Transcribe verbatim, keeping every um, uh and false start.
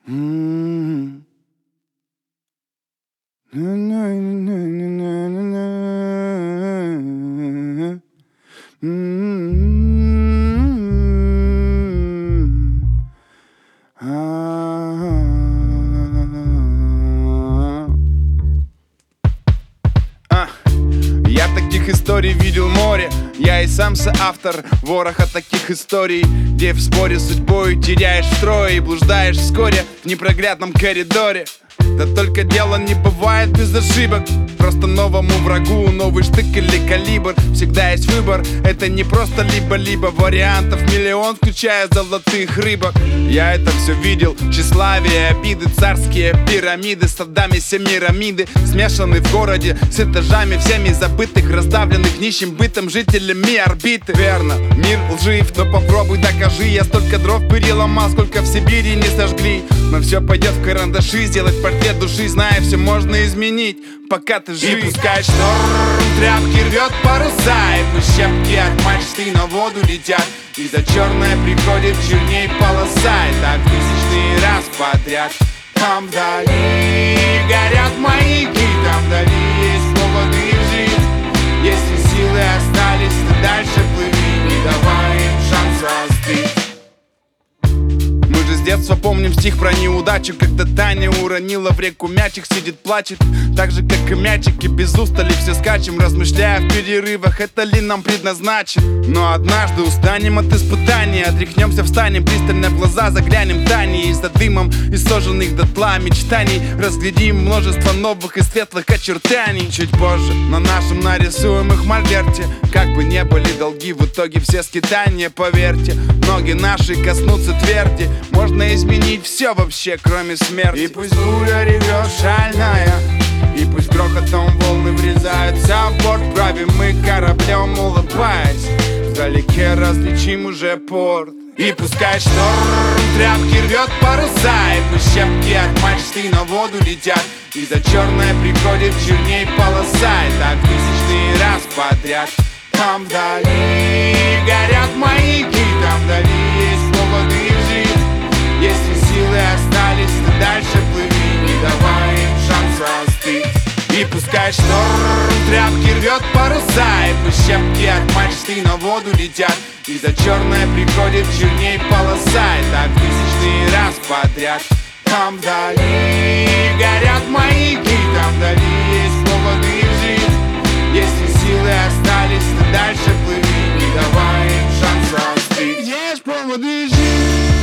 М-м-м. М-м-м. А-а-а. А, я таких историй видел море. Я и сам соавтор вороха таких историй, где в споре с судьбой теряешь строй и блуждаешь вскоре в непроглядном коридоре. Да только дело не бывает без ошибок. Просто новому врагу новый штык или калибр. Всегда есть выбор, это не просто либо-либо. Вариантов миллион, включая золотых рыбок. Я это все видел, тщеславие, обиды, царские пирамиды, стадами семирамиды, смешаны в городе с этажами всеми забытых, раздавленных нищим бытом жителями орбиты. Верно, мир лжив, но попробуй докажи. Я столько дров переломал, сколько в Сибири не сожгли. Но все пойдет в карандаши, сделать портрет души, зная, все можно изменить, пока ты жив. И пускай шторм тряпки рвет паруса, и пусть щепки от мачты на воду летят, и за черное приходит черней полоса. И так тысячный раз подряд. Там вдали горят маяки, там вдали есть поводы жить. Если силы остались, то дальше плыви, не давай им шанса остыть. Мы же с детства помним стих про неудачу, когда Таня уронила в реку мячик, сидит, плачет. Так же, как и мячики, без устали все скачем, размышляя в перерывах, это ли нам предназначено. Но однажды устанем от испытаний, отряхнемся, встанем, пристально в глаза заглянем Тане. И за дымом из сожженных дотла мечтаний разглядим множество новых и светлых очертаний. Чуть позже на нашем нарисуем их мольберте. Как бы не были долги, в итоге все скитания, поверьте, ноги наши коснутся тверди. Можно изменить все вообще, кроме смерти. И пусть буря ревет шальная, и пусть грохотом волны врезаются в борт, правим мы кораблем, улыбаясь, вдалеке различим уже порт. И пускай шторм тряпки рвет паруса, и пусть щепки от мачты на воду летят, и за черное приходит черней полоса. И так тысячный раз подряд. Там вдали горят маяки, там вдали есть поводы жить. Если силы остались, то дальше плыви, не давай им шанса остыть. И пускай шторм тряпки рвет паруса, и пусть щепки от мачты на воду летят, и за черное приходит черней полоса. И так тысячный раз подряд. Там вдали горят маяки, там вдали есть поводы жить. Если силы остались, то дальше плыви, не давай им шанса остыть. Есть поводы жить.